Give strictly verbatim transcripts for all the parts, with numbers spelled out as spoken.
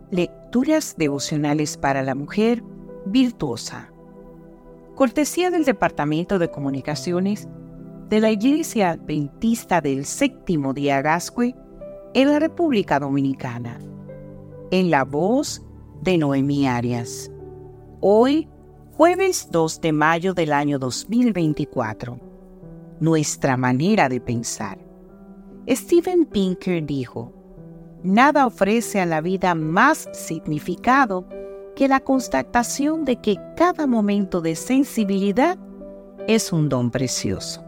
Lecturas devocionales para la mujer virtuosa. Cortesía del Departamento de Comunicaciones de la Iglesia Adventista del Séptimo Día Gascue en la República Dominicana. En la voz de Noemí Arias. Hoy, jueves dos de mayo del año dos mil veinticuatro. Nuestra manera de pensar. Steven Pinker dijo: nada ofrece a la vida más significado que la constatación de que cada momento de sensibilidad es un don precioso.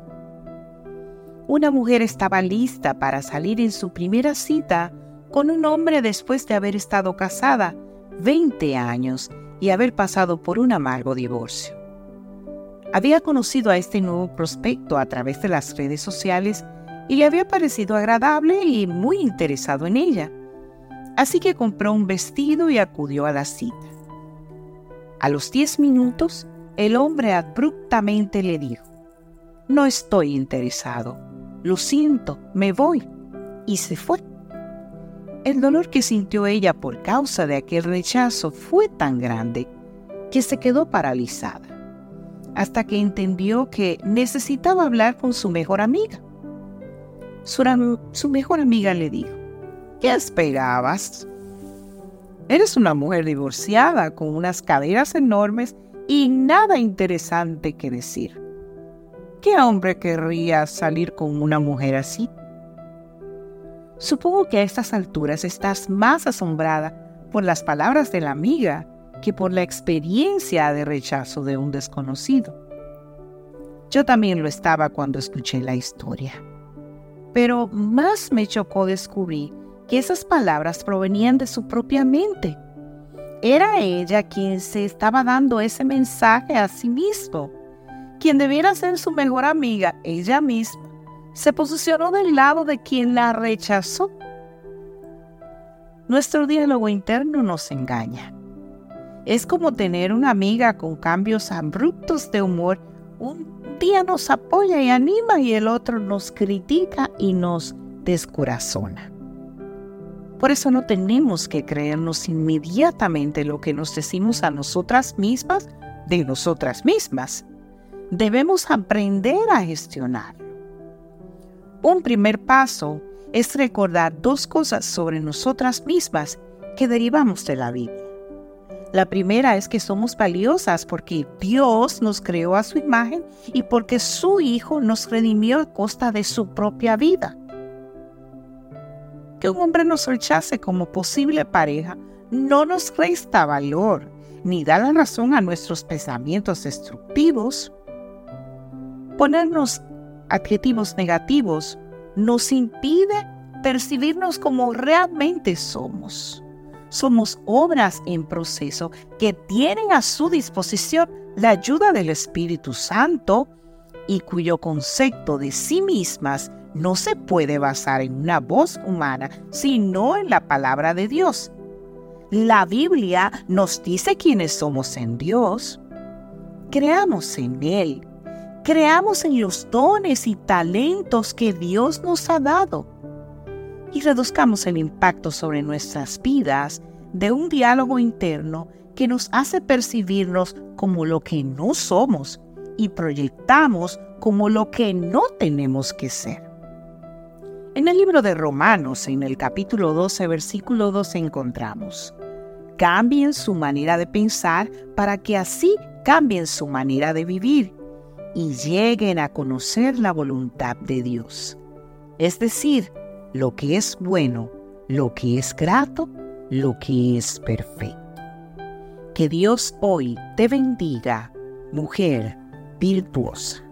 Una mujer estaba lista para salir en su primera cita con un hombre después de haber estado casada veinte años y haber pasado por un amargo divorcio. Había conocido a este nuevo prospecto a través de las redes sociales y le había parecido agradable y muy interesado en ella. Así que compró un vestido y acudió a la cita. A los diez minutos, el hombre abruptamente le dijo: «No estoy interesado. Lo siento, me voy». Y se fue. El dolor que sintió ella por causa de aquel rechazo fue tan grande que se quedó paralizada, hasta que entendió que necesitaba hablar con su mejor amiga. Su, su mejor amiga le dijo: «¿Qué esperabas? Eres una mujer divorciada con unas caderas enormes y nada interesante que decir. ¿Qué hombre querría salir con una mujer así?» Supongo que a estas alturas estás más asombrada por las palabras de la amiga que por la experiencia de rechazo de un desconocido. Yo también lo estaba cuando escuché la historia. Pero más me chocó descubrir que esas palabras provenían de su propia mente. Era ella quien se estaba dando ese mensaje a sí mismo. Quien debiera ser su mejor amiga, ella misma, se posicionó del lado de quien la rechazó. Nuestro diálogo interno nos engaña. Es como tener una amiga con cambios abruptos de humor. Un día nos apoya y anima y el otro nos critica y nos descorazona. Por eso no tenemos que creernos inmediatamente lo que nos decimos a nosotras mismas de nosotras mismas. Debemos aprender a gestionarlo. Un primer paso es recordar dos cosas sobre nosotras mismas que derivamos de la Biblia. La primera es que somos valiosas porque Dios nos creó a su imagen y porque su Hijo nos redimió a costa de su propia vida. Que un hombre nos rechace como posible pareja no nos resta valor ni da la razón a nuestros pensamientos destructivos. Ponernos adjetivos negativos nos impide percibirnos como realmente somos. Somos obras en proceso que tienen a su disposición la ayuda del Espíritu Santo y cuyo concepto de sí mismas no se puede basar en una voz humana, sino en la palabra de Dios. La Biblia nos dice quiénes somos en Dios. Creamos en Él. Creamos en los dones y talentos que Dios nos ha dado. Y reduzcamos el impacto sobre nuestras vidas de un diálogo interno que nos hace percibirnos como lo que no somos y proyectamos como lo que no tenemos que ser. En el libro de Romanos, en el capítulo doce, versículo dos, encontramos: cambien su manera de pensar para que así cambien su manera de vivir y lleguen a conocer la voluntad de Dios. Es decir, lo que es bueno, lo que es grato, lo que es perfecto. Que Dios hoy te bendiga, mujer virtuosa.